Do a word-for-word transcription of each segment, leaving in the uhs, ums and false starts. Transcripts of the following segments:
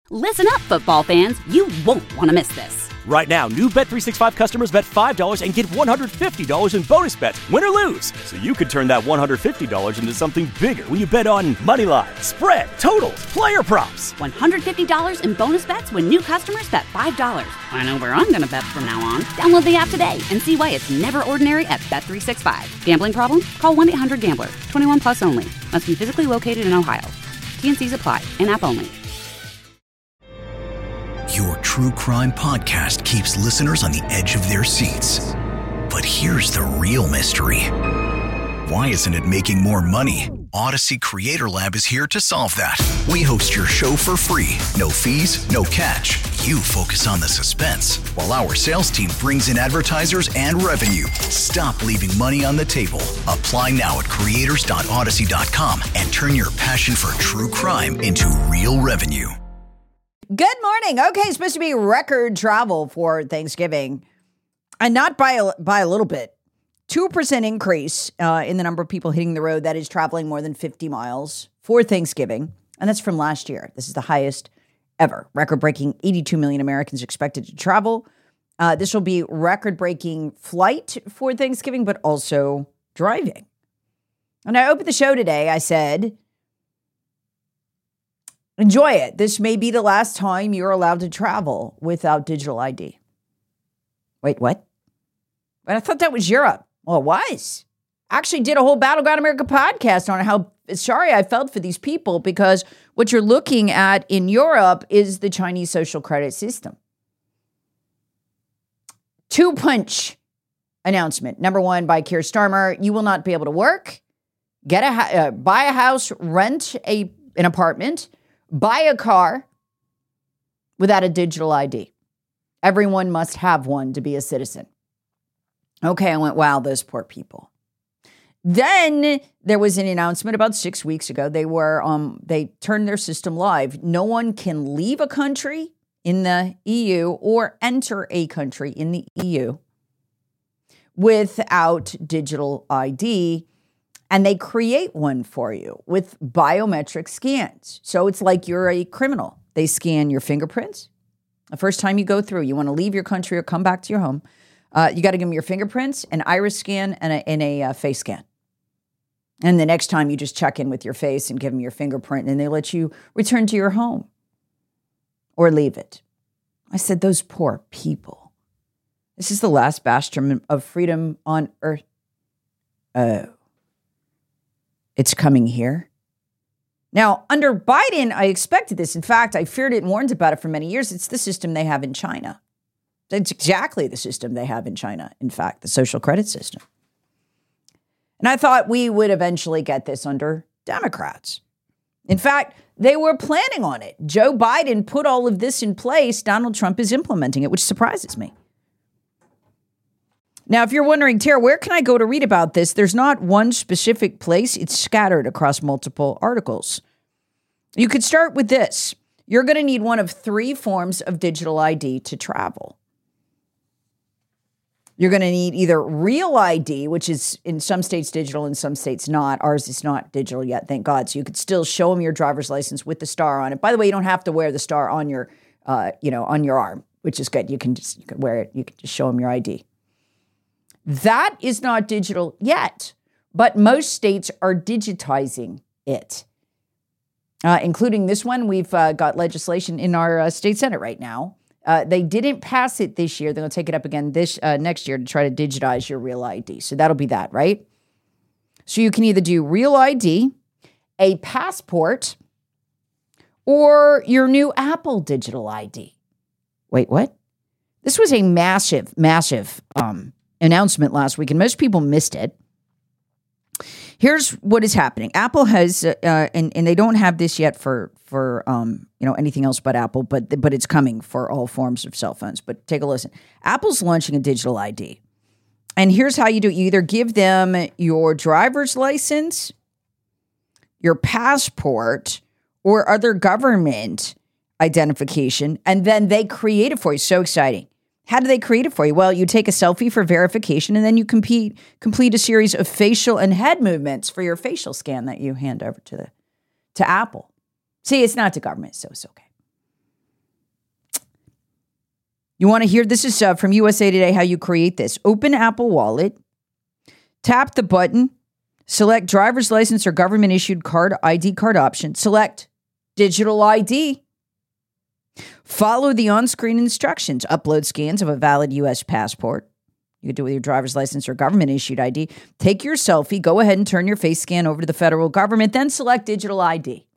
Listen up, football fans. You won't want to miss this. Right now, new Bet three sixty-five customers bet five dollars and get one hundred fifty dollars in bonus bets, win or lose. So you could turn that one hundred fifty dollars into something bigger when you bet on money line, spread, totals, player props. one hundred fifty dollars in bonus bets when new customers bet five dollars. I know where I'm going to bet from now on. Download the app today and see why it's never ordinary at Bet three sixty-five. Gambling problem? Call one eight hundred gambler. twenty-one plus only. Must be physically located in Ohio. T N Cs apply. In-app only. Your true crime podcast keeps listeners on the edge of their seats. But here's the real mystery. Why isn't it making more money? Odyssey Creator Lab is here to solve that. We host your show for free. No fees, no catch. You focus on the suspense, while our sales team brings in advertisers and revenue. Stop leaving money on the table. Apply now at creators dot odyssey dot com and turn your passion for true crime into real revenue. Good morning. Okay, it's supposed to be record travel for Thanksgiving, and not by a, by a little bit. two percent increase uh, in the number of people hitting the road that is traveling more than fifty miles for Thanksgiving, and that's from last year. This is the highest ever. Record-breaking eighty-two million Americans expected to travel. Uh, this will be record-breaking flight for Thanksgiving, but also driving. When I opened the show today, I said, enjoy it. This may be the last time you're allowed to travel without digital I D. Wait, what? But I thought that was Europe. Well, it was. Actually did a whole Battleground America podcast on how sorry I felt for these people, because what you're looking at in Europe is the Chinese social credit system. Two-punch announcement. Number one by Keir Starmer. You will not be able to work, get a uh, buy a house, rent a an apartment, buy a car without a digital I D. Everyone must have one to be a citizen. Okay, I went, wow, those poor people. Then there was an announcement about six weeks ago. They were, um, they turned their system live. No one can leave a country in the E U or enter a country in the E U without digital I D. And they create one for you with biometric scans. So it's like you're a criminal. They scan your fingerprints. The first time you go through, you want to leave your country or come back to your home, uh, you got to give them your fingerprints, an iris scan, and a, and a uh, face scan. And the next time you just check in with your face and give them your fingerprint, and they let you return to your home or leave it. I said, those poor people. This is the last bastion of freedom on earth. Oh. It's coming here. Now, under Biden, I expected this. In fact, I feared it and warned about it for many years. It's the system they have in China. It's exactly the system they have in China, in fact, the social credit system. And I thought we would eventually get this under Democrats. In fact, they were planning on it. Joe Biden put all of this in place. Donald Trump is implementing it, which surprises me. Now, if you're wondering, Tara, where can I go to read about this? There's not one specific place. It's scattered across multiple articles. You could start with this. You're going to need one of three forms of digital I D to travel. You're going to need either real I D, which is in some states digital, in some states not. Ours is not digital yet, thank God. So you could still show them your driver's license with the star on it. By the way, you don't have to wear the star on your, uh, you know, on your arm, which is good. You can just you can wear it. You can just show them your I D. That is not digital yet, but most states are digitizing it, uh, including this one. We've uh, got legislation in our uh, state Senate right now. Uh, they didn't pass it this year. They're going to take it up again this uh, next year to try to digitize your real I D. So that'll be that, right? So you can either do real I D, a passport, or your new Apple digital I D. Wait, what? This was a massive, massive um announcement last week, and most people missed it. Here's what is happening. Apple has, uh, and, and they don't have this yet for for um, you know anything else but Apple, but but it's coming for all forms of cell phones. But take a listen. Apple's launching a digital I D, and here's how you do it. You either give them your driver's license, your passport, or other government identification, and then they create it for you. So exciting. How do they create it for you? Well, you take a selfie for verification, and then you compete, complete a series of facial and head movements for your facial scan that you hand over to the to Apple. See, it's not to government, so it's okay. You want to hear, this is uh, from U S A Today, how you create this. Open Apple Wallet, tap the button, select driver's license or government issued card, I D card option, select digital I D. Follow the on-screen instructions, upload scans of a valid U S passport. You can do it with your driver's license or government issued I D. Take your selfie, go ahead and turn your face scan over to the federal government, then select digital I D.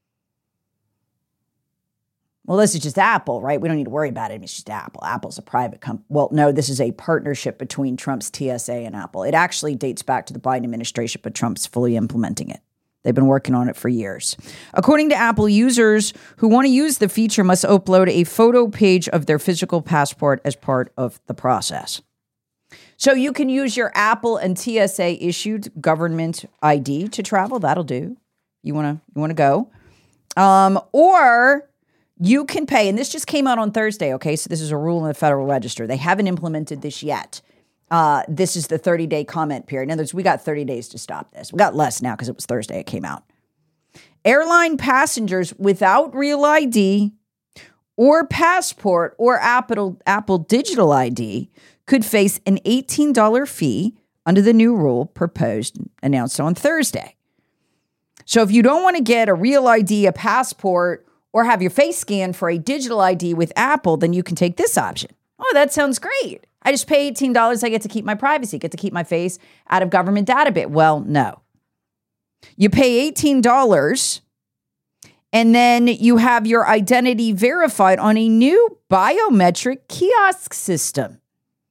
Well, this is just Apple, right? We don't need to worry about it. It's just Apple. Apple's a private company. Well, no, this is a partnership between Trump's T S A and Apple. It actually dates back to the Biden administration, but Trump's fully implementing it. They've been working on it for years. According to Apple, users who want to use the feature must upload a photo page of their physical passport as part of the process. So you can use your Apple and T S A issued government I D to travel. That'll do. You want to you want to go. Um, or you can pay, and this just came out on Thursday, okay? So this is a rule in the Federal Register. They haven't implemented this yet. Uh, this is the thirty-day comment period. In other words, we got thirty days to stop this. We got less now because it was Thursday it came out. Airline passengers without real I D or passport or Apple, Apple Digital I D could face an eighteen dollars fee under the new rule proposed, announced on Thursday. So if you don't want to get a real I D, a passport, or have your face scanned for a digital I D with Apple, then you can take this option. Oh, that sounds great. I just pay eighteen dollars. I get to keep my privacy, get to keep my face out of government database. Well, no. You pay eighteen dollars and then you have your identity verified on a new biometric kiosk system.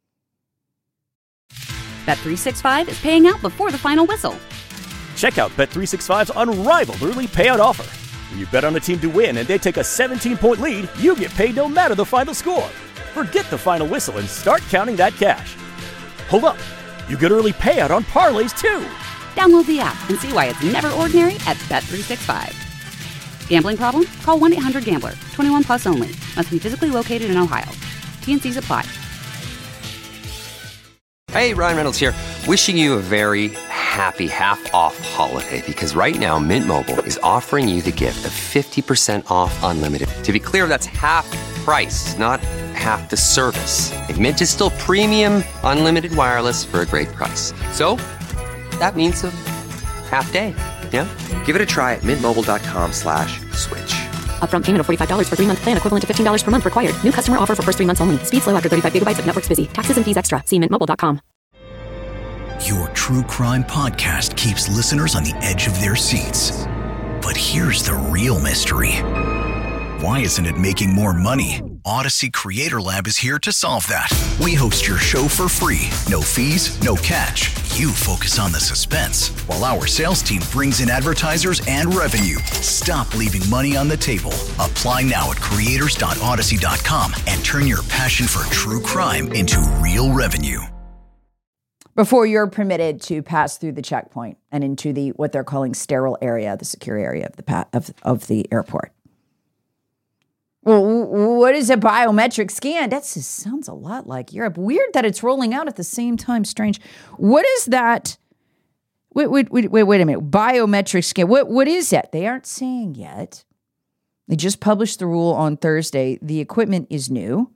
Bet three sixty-five is paying out before the final whistle. Check out Bet three sixty-five's unrivaled early payout offer. When you bet on a team to win and they take a seventeen-point lead, you get paid no matter the final score. Forget the final whistle and start counting that cash. Hold up. You get early payout on parlays, too. Download the app and see why it's never ordinary at Bet three sixty-five. Gambling problem? Call one eight hundred gambler. twenty-one plus only. Must be physically located in Ohio. T N Cs apply. Hey, Ryan Reynolds here. Wishing you a very happy half-off holiday, because right now Mint Mobile is offering you the gift of fifty percent off unlimited. To be clear, that's half price, not half the service. And Mint is still premium unlimited wireless for a great price. So that means a half day, yeah? Give it a try at mintmobile.com slash switch. Upfront payment of forty-five dollars for three-month plan, equivalent to fifteen dollars per month required. New customer offer for first three months only. Speed slow after thirty-five gigabytes if network's busy. Taxes and fees extra. See mint mobile dot com. Your true crime podcast keeps listeners on the edge of their seats. But here's the real mystery. Why isn't it making more money? Odyssey Creator Lab is here to solve that. We host your show for free. No fees, no catch. You focus on the suspense, while our sales team brings in advertisers and revenue. Stop leaving money on the table. Apply now at creators dot odyssey dot com and turn your passion for true crime into real revenue. Before you're permitted to pass through the checkpoint and into the what they're calling sterile area, the secure area of the pa- of, of the airport. Well, what is a biometric scan? That just sounds a lot like Europe. Weird that it's rolling out at the same time. Strange. What is that? Wait, wait, wait, wait, wait a minute. Biometric scan. What, what is that? They aren't saying yet. They just published the rule on Thursday. The equipment is new.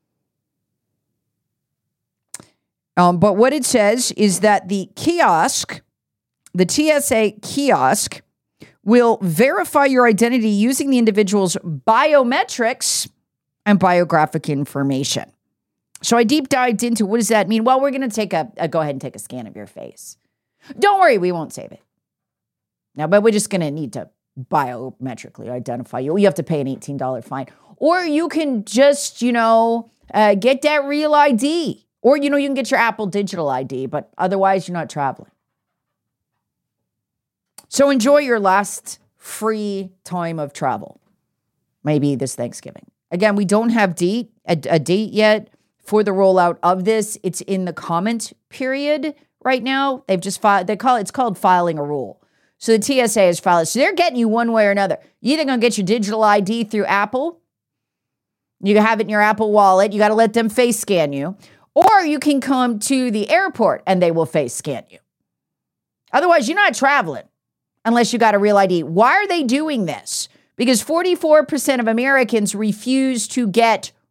Um, but what it says is that the kiosk, the T S A kiosk, will verify your identity using the individual's biometrics and biographic information. So I deep dived into what does that mean? Well, we're going to take a, a go ahead and take a scan of your face. Don't worry, we won't save it. Now, but we're just going to need to biometrically identify you. You have to pay an eighteen dollars fine. Or you can just, you know, uh, get that real I D. Or, you know, you can get your Apple Digital I D, but otherwise you're not traveling. So enjoy your last free time of travel. Maybe this Thanksgiving. Again, we don't have date, a, a date yet for the rollout of this. It's in the comment period right now. They've just filed, they call it, it's called filing a rule. So the T S A has filed it. So they're getting you one way or another. You're either going to get your digital I D through Apple. You can have it in your Apple wallet. You got to let them face scan you. Or you can come to the airport and they will face scan you. Otherwise, you're not traveling unless you got a real I D. Why are they doing this? Because forty-four percent of Americans refuse to get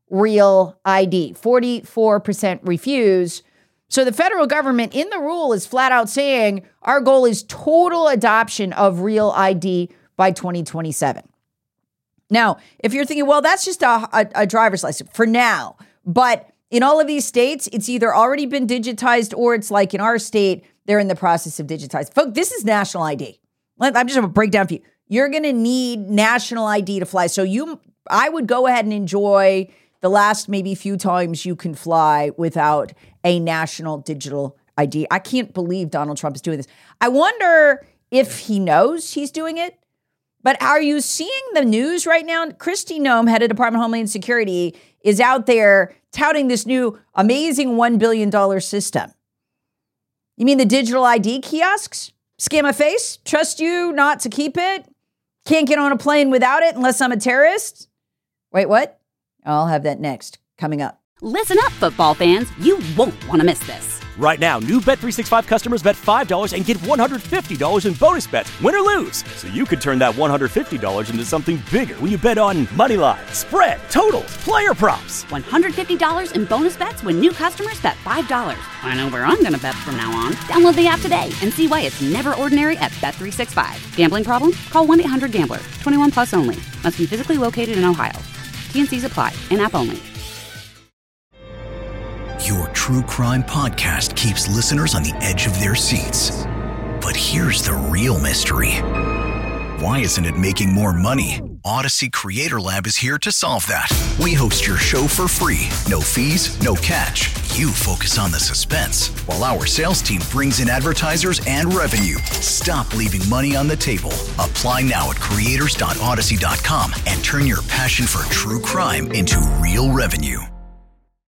Real I D. forty-four percent refuse. So the federal government in the rule is flat out saying our goal is total adoption of Real I D by twenty twenty-seven. Now, if you're thinking, well, that's just a, a, a driver's license for now, but in all of these states, it's either already been digitized or it's like in our state, they're in the process of digitizing. Folks, this is national I D. I'm just going to break down for you. You're going to need national I D to fly. So you, I would go ahead and enjoy the last maybe few times you can fly without a national digital I D. I can't believe Donald Trump is doing this. I wonder if he knows he's doing it. But are you seeing the news right now? Kristi Noem, head of Department of Homeland Security, is out there touting this new amazing one billion dollars system. You mean the digital I D kiosks? Scan my face? Trust you not to keep it? Can't get on a plane without it unless I'm a terrorist? Wait, what? I'll have that next, coming up. Listen up, football fans. You won't want to miss this. Right now, new Bet three sixty-five customers bet five dollars and get one hundred fifty dollars in bonus bets, win or lose. So you could turn that one hundred fifty dollars into something bigger when you bet on money line, spread, totals, player props. one hundred fifty dollars in bonus bets when new customers bet five dollars. I know where I'm going to bet from now on. Download the app today and see why it's never ordinary at Bet three sixty-five. Gambling problem? Call one eight hundred gambler. twenty-one plus only. Must be physically located in Ohio. T N Cs apply. In-app only. Your true crime podcast keeps listeners on the edge of their seats. But here's the real mystery. Why isn't it making more money? Odyssey Creator Lab is here to solve that. We host your show for free. No fees, no catch. You focus on the suspense, while our sales team brings in advertisers and revenue. Stop leaving money on the table. Apply now at creators dot odyssey dot com and turn your passion for true crime into real revenue.